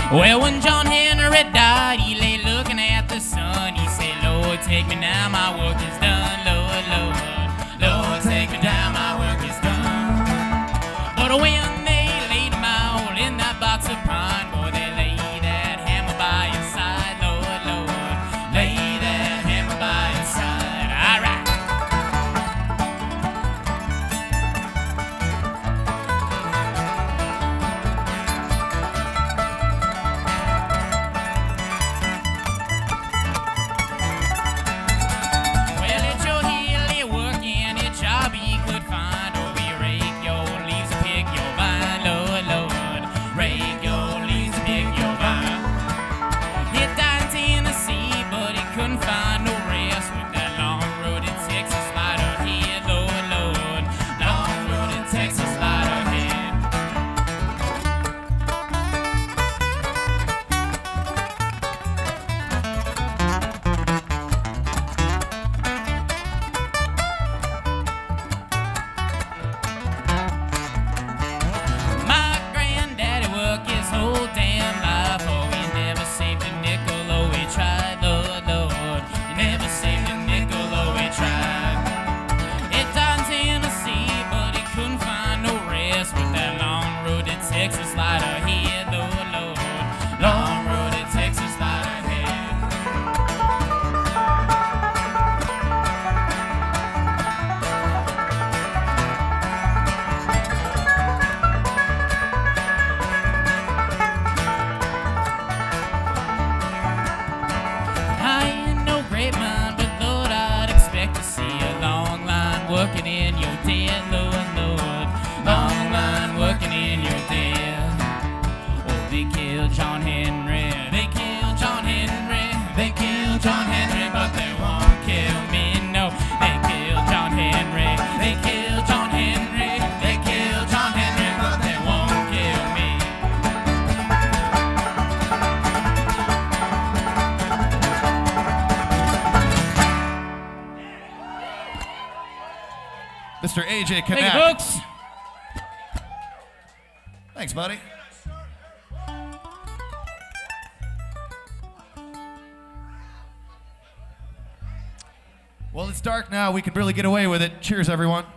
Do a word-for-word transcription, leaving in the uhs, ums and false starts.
Well, when John Henry died, he lay looking at the sun. He said, Lord, take me now, my work is done. Lord, Lord, Lord, take me now, my work is done. But when they laid him out in that box of pine, boy, they laid that hammer by his side. Lord, Lord, lay that hammer by his side. All right. Working in your den, Lord, Lord, long line working in your den. Oh, they killed John Henry, they killed John Henry, they killed John Henry, but they won't kill me, no. They killed John Henry, they killed John Henry, they killed John Henry, but they won't kill me. Mister A J Knack. Thank you, folks. Thanks, buddy. Well, it's dark now. We can really get away with it. Cheers, everyone.